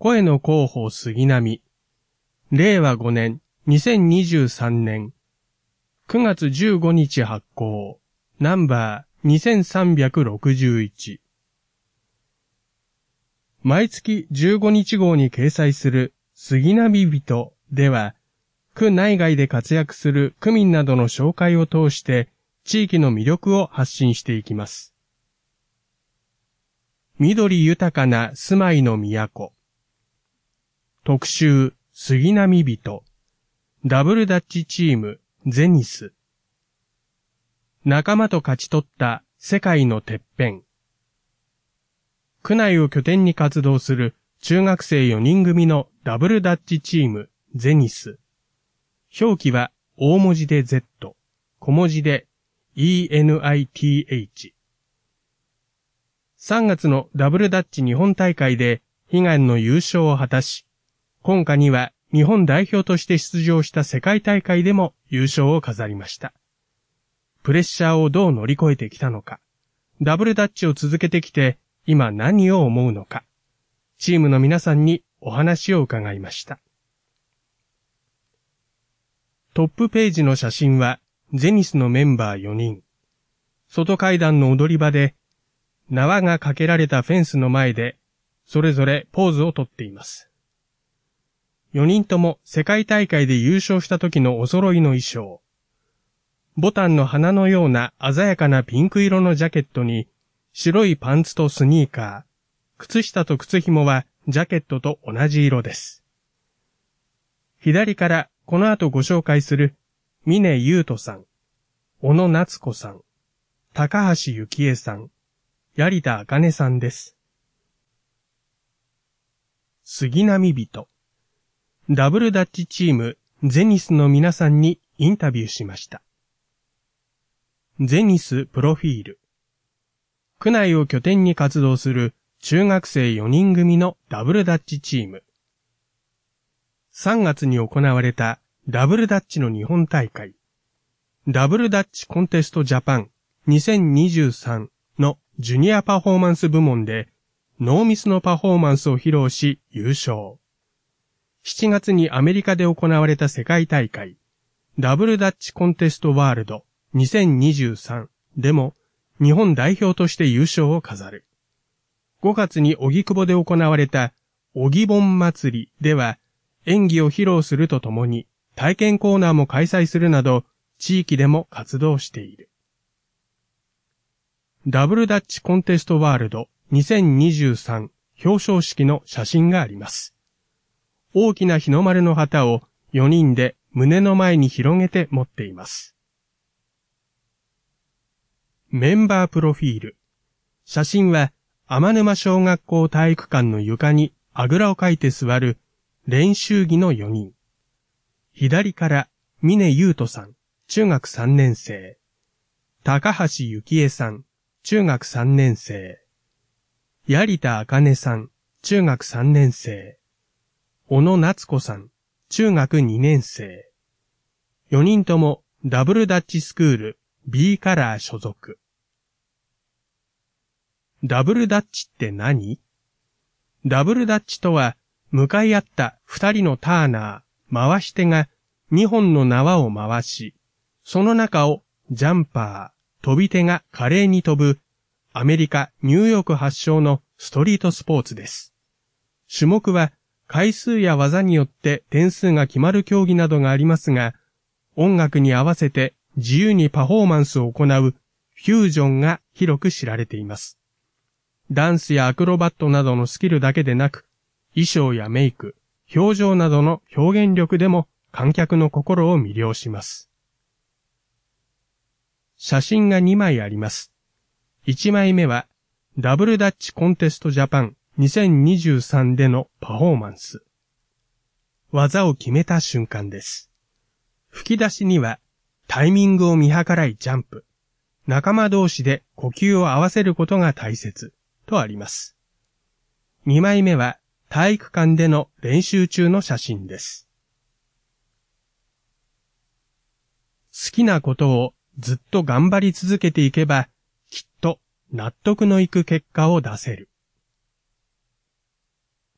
声の広報杉並。令和5年、2023年。9月15日発行。ナンバー2361。毎月15日号に掲載する杉並人では、区内外で活躍する区民などの紹介を通して地域の魅力を発信していきます。緑豊かな住まいの都。特集杉並人。ダブルダッチチームゼニス。仲間と勝ち取った世界のてっぺん。区内を拠点に活動する中学生4人組のダブルダッチチームゼニス。表記は大文字で Z、小文字で ENITH。3月のダブルダッチ日本大会で悲願の優勝を果たし、今夏には日本代表として出場した世界大会でも優勝を飾りました。プレッシャーをどう乗り越えてきたのか、ダブルダッチを続けてきて今何を思うのか、チームの皆さんにお話を伺いました。トップページの写真はゼニスのメンバー4人。外階段の踊り場で縄がかけられたフェンスの前でそれぞれポーズをとっています。4人とも世界大会で優勝した時のお揃いの衣装。ボタンの花のような鮮やかなピンク色のジャケットに白いパンツとスニーカー。靴下と靴紐はジャケットと同じ色です。左からこの後ご紹介する峰優斗さん、小野夏子さん、高橋幸恵さん、槍田茜さんです。杉並人。ダブルダッチチームゼニスの皆さんにインタビューしました。ゼニスプロフィール。区内を拠点に活動する中学生4人組のダブルダッチチーム。3月に行われたダブルダッチの日本大会、ダブルダッチコンテストジャパン2023のジュニアパフォーマンス部門でノーミスのパフォーマンスを披露し優勝。7月にアメリカで行われた世界大会、ダブルダッチコンテストワールド2023でも日本代表として優勝を飾る。5月に荻窪で行われた荻盆祭りでは演技を披露するとともに体験コーナーも開催するなど地域でも活動している。ダブルダッチコンテストワールド2023表彰式の写真があります。大きな日の丸の旗を4人で胸の前に広げて持っています。メンバープロフィール。写真は天沼小学校体育館の床にあぐらをかいて座る練習着の4人。左から峰優斗さん、中学3年生。高橋幸恵さん、中学3年生。槍田茜さん、中学3年生。小野夏子さん、中学2年生。4人ともダブルダッチスクール B カラー所属。ダブルダッチって何？ダブルダッチとは、向かい合った2人のターナー、回し手が2本の縄を回し、その中をジャンパー、飛び手が華麗に飛ぶ、アメリカ・ニューヨーク発祥のストリートスポーツです。種目は回数や技によって点数が決まる競技などがありますが、音楽に合わせて自由にパフォーマンスを行うフュージョンが広く知られています。ダンスやアクロバットなどのスキルだけでなく、衣装やメイク、表情などの表現力でも観客の心を魅了します。写真が2枚あります。1枚目はダブルダッチコンテストジャパン2023でのパフォーマンス。技を決めた瞬間です。吹き出しにはタイミングを見計らいジャンプ、仲間同士で呼吸を合わせることが大切とあります。2枚目は体育館での練習中の写真です。好きなことをずっと頑張り続けていけば、きっと納得のいく結果を出せる。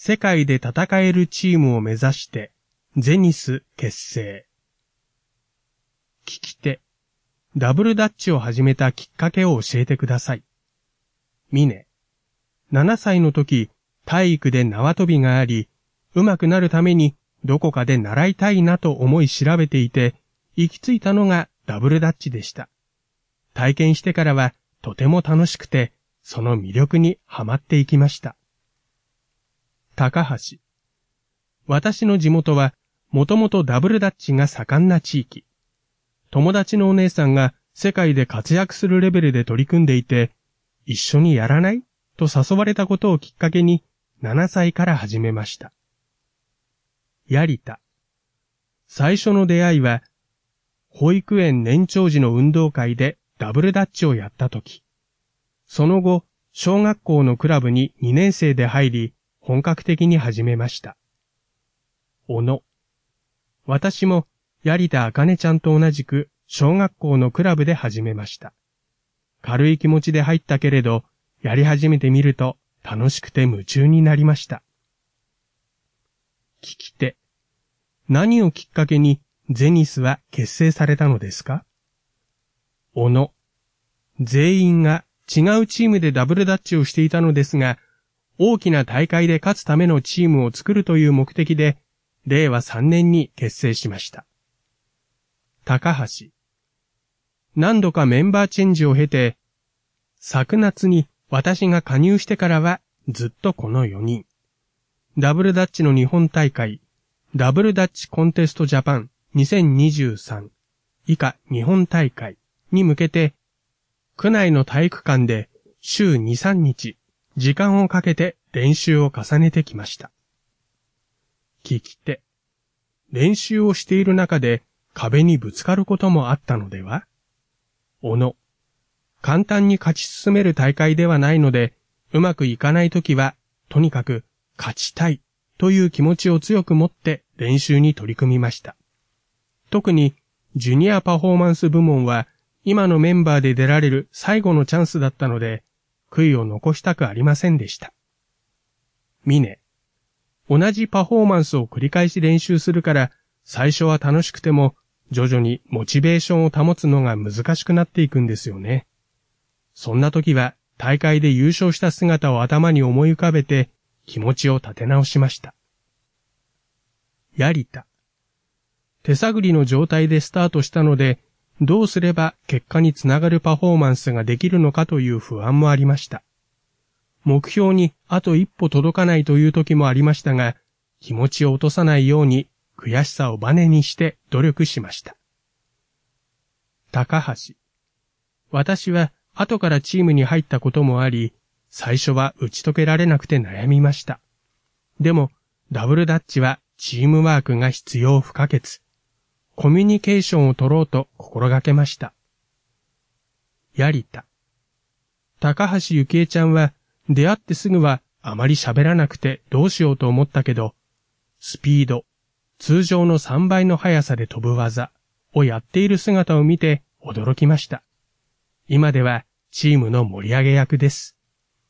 世界で戦えるチームを目指してゼニス結成。聞き手、ダブルダッチを始めたきっかけを教えてください。ミネ、7歳の時、体育で縄跳びがあり、上手くなるためにどこかで習いたいなと思い調べていて、行き着いたのがダブルダッチでした。体験してからはとても楽しくて、その魅力にはまっていきました。高橋、私の地元はもともとダブルダッチが盛んな地域。友達のお姉さんが世界で活躍するレベルで取り組んでいて、一緒にやらないと誘われたことをきっかけに7歳から始めました。槍田、最初の出会いは、保育園年長時の運動会でダブルダッチをやったとき、その後、小学校のクラブに2年生で入り、本格的に始めました。小野、私も槍田茜ちゃんと同じく小学校のクラブで始めました。軽い気持ちで入ったけれど、やり始めてみると楽しくて夢中になりました。聞き手、何をきっかけにゼニスは結成されたのですか？小野、全員が違うチームでダブルダッチをしていたのですが、大きな大会で勝つためのチームを作るという目的で、令和3年に結成しました。高橋、何度かメンバーチェンジを経て、昨夏に私が加入してからはずっとこの4人。ダブルダッチの日本大会、ダブルダッチコンテストジャパン2023以下日本大会に向けて、区内の体育館で週2、3日、時間をかけて練習を重ねてきました。聞き手、練習をしている中で壁にぶつかることもあったのでは？小野、簡単に勝ち進める大会ではないので、うまくいかないときは、とにかく勝ちたいという気持ちを強く持って練習に取り組みました。特にジュニアパフォーマンス部門は今のメンバーで出られる最後のチャンスだったので、悔いを残したくありませんでした。ミネ、同じパフォーマンスを繰り返し練習するから、最初は楽しくても、徐々にモチベーションを保つのが難しくなっていくんですよね。そんな時は大会で優勝した姿を頭に思い浮かべて気持ちを立て直しました。槍田、手探りの状態でスタートしたので、どうすれば結果につながるパフォーマンスができるのかという不安もありました。目標にあと一歩届かないという時もありましたが、気持ちを落とさないように悔しさをバネにして努力しました。高橋、私は後からチームに入ったこともあり、最初は打ち解けられなくて悩みました。でも、ダブルダッチはチームワークが必要不可欠。コミュニケーションを取ろうと心がけました。槍田、高橋ゆきえちゃんは出会ってすぐはあまり喋らなくてどうしようと思ったけど、スピード、通常の3倍の速さで飛ぶ技をやっている姿を見て驚きました。今ではチームの盛り上げ役です。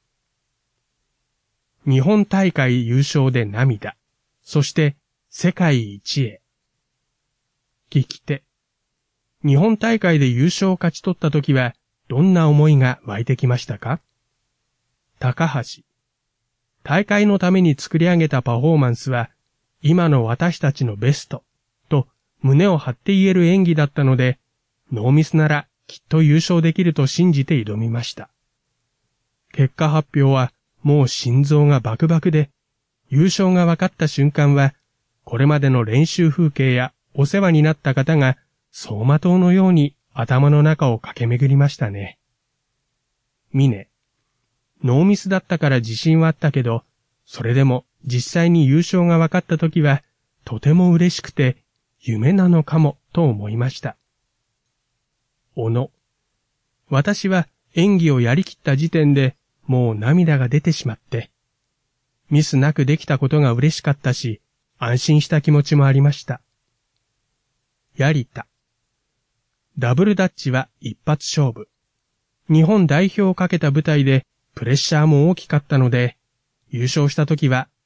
日本大会優勝で涙、そして世界一へ。聞き手、日本大会で優勝を勝ち取ったときはどんな思いが湧いてきましたか？高橋、大会のために作り上げたパフォーマンスは今の私たちのベストと胸を張って言える演技だったので、ノーミスならきっと優勝できると信じて挑みました。結果発表はもう心臓がバクバクで、優勝が分かった瞬間は、これまでの練習風景やお世話になった方が走馬灯のように頭の中を駆け巡りましたね。ミネ、ノーミスだったから自信はあったけど、それでも実際に優勝が分かった時は、とても嬉しくて、夢なのかもと思いました。小野、私は演技をやりきった時点でもう涙が出てしまって、ミスなくできたことが嬉しかったし、安心した気持ちもありました。槍田、ダブルダッチは一発勝負。日本代表をかけた舞台でプレッシャーも大きかったので、優勝した時は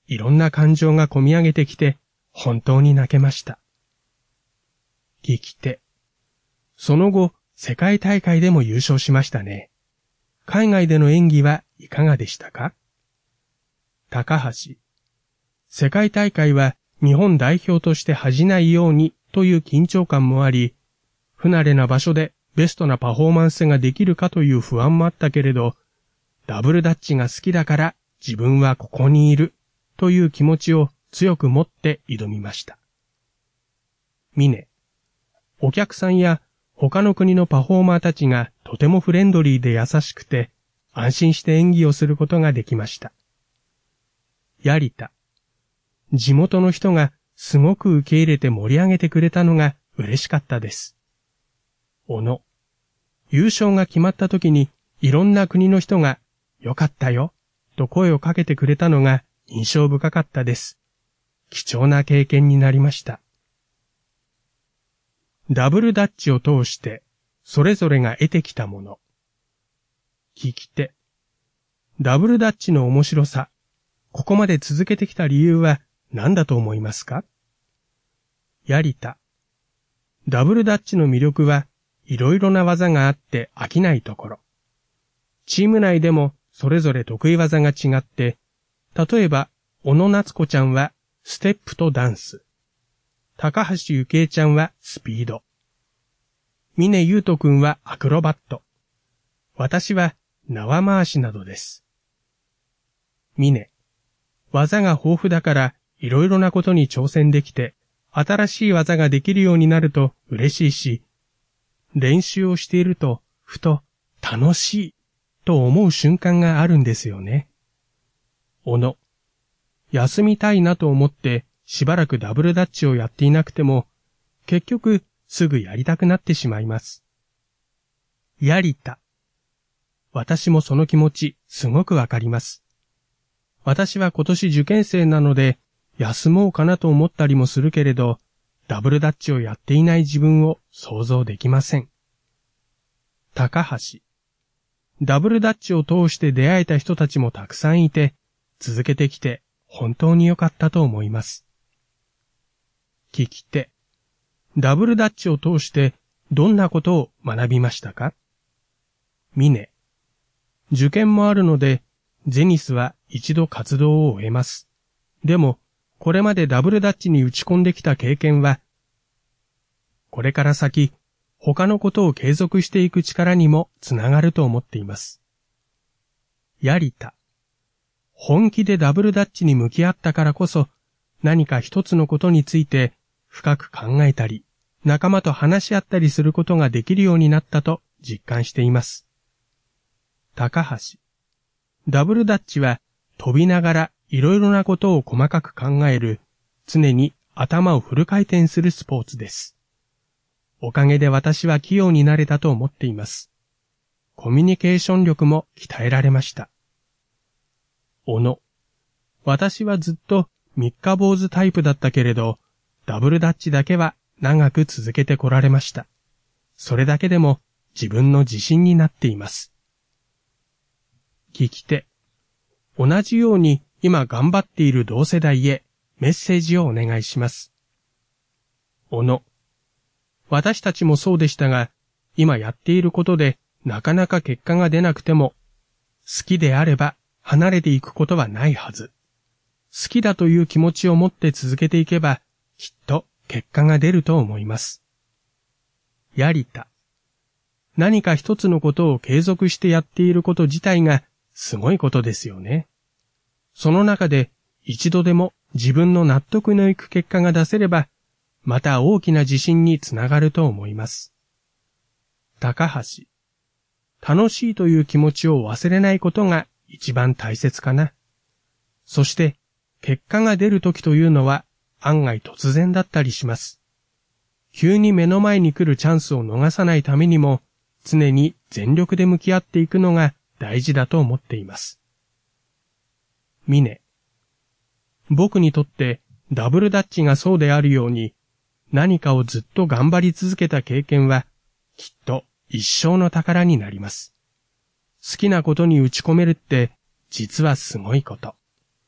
いろんな感情がこみ上げてきて、本当に泣けました。聞き手。その後、世界大会でも優勝しましたね。海外での演技はいかがでしたか？高橋。世界大会は日本代表として恥じないようにという緊張感もあり、不慣れな場所でベストなパフォーマンスができるかという不安もあったけれど、ダブルダッチが好きだから自分はここにいるという気持ちを強く持って挑みました。峰。お客さんや他の国のパフォーマーたちがとてもフレンドリーで優しくて安心して演技をすることができました。槍田。地元の人がすごく受け入れて盛り上げてくれたのが嬉しかったです。小野。優勝が決まった時にいろんな国の人がよかったよと声をかけてくれたのが印象深かったです。貴重な経験になりました。ダブルダッチを通してそれぞれが得てきたもの。聞き手。ダブルダッチの面白さ、ここまで続けてきた理由は何だと思いますか？槍田。ダブルダッチの魅力はいろいろな技があって飽きないところ。チーム内でもそれぞれ得意技が違って、例えば、小野夏子ちゃんはステップとダンス。高橋幸恵ちゃんはスピード。峰優斗くんはアクロバット。私は縄回しなどです。峰。技が豊富だからいろいろなことに挑戦できて、新しい技ができるようになると嬉しいし、練習をしているとふと楽しいと思う瞬間があるんですよね。小野。休みたいなと思ってしばらくダブルダッチをやっていなくても、結局すぐやりたくなってしまいます。槍田。私もその気持ちすごくわかります。私は今年受験生なので休もうかなと思ったりもするけれど、ダブルダッチをやっていない自分を想像できません。高橋。ダブルダッチを通して出会えた人たちもたくさんいて、続けてきて本当に良かったと思います。聞き手。ダブルダッチを通してどんなことを学びましたか？峰。受験もあるので、ゼニスは一度活動を終えます。でも、これまでダブルダッチに打ち込んできた経験は、これから先、他のことを継続していく力にもつながると思っています。槍田。本気でダブルダッチに向き合ったからこそ、何か一つのことについて深く考えたり、仲間と話し合ったりすることができるようになったと実感しています。高橋。ダブルダッチは飛びながらいろいろなことを細かく考える、常に頭をフル回転するスポーツです。おかげで私は器用になれたと思っています。コミュニケーション力も鍛えられました。小野。私はずっと三日坊主タイプだったけれど、ダブルダッチだけは長く続けてこられました。それだけでも自分の自信になっています。聞き手。同じように今頑張っている同世代へメッセージをお願いします。小野。私たちもそうでしたが、今やっていることでなかなか結果が出なくても、好きであれば離れていくことはないはず。好きだという気持ちを持って続けていけば、きっと結果が出ると思います。槍田。何か一つのことを継続してやっていること自体がすごいことですよね。その中で一度でも自分の納得のいく結果が出せれば、また大きな自信につながると思います。高橋。楽しいという気持ちを忘れないことが一番大切かな。そして結果が出るときというのは案外突然だったりします。急に目の前に来るチャンスを逃さないためにも、常に全力で向き合っていくのが大事だと思っています。峰。僕にとってダブルダッチがそうであるように、何かをずっと頑張り続けた経験は、きっと一生の宝になります。好きなことに打ち込めるって、実はすごいこと。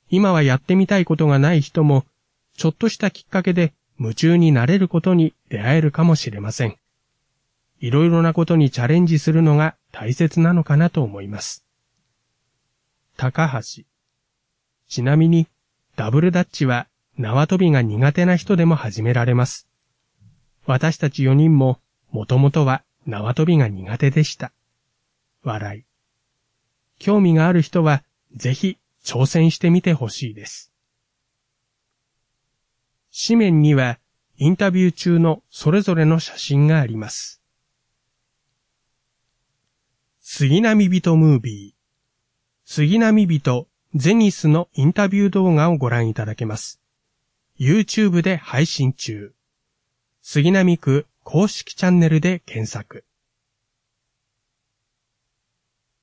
今はやってみたいことがない人も、ちょっとしたきっかけで夢中になれることに出会えるかもしれません。いろいろなことにチャレンジするのが大切なのかなと思います。高橋。ちなみに、ダブルダッチは縄跳びが苦手な人でも始められます。私たち4人ももともとは縄跳びが苦手でした。笑い。興味がある人はぜひ挑戦してみてほしいです。紙面にはインタビュー中のそれぞれの写真があります。杉並人ムービー。杉並人ゼニスのインタビュー動画をご覧いただけます。YouTube で配信中。杉並区公式チャンネルで検索。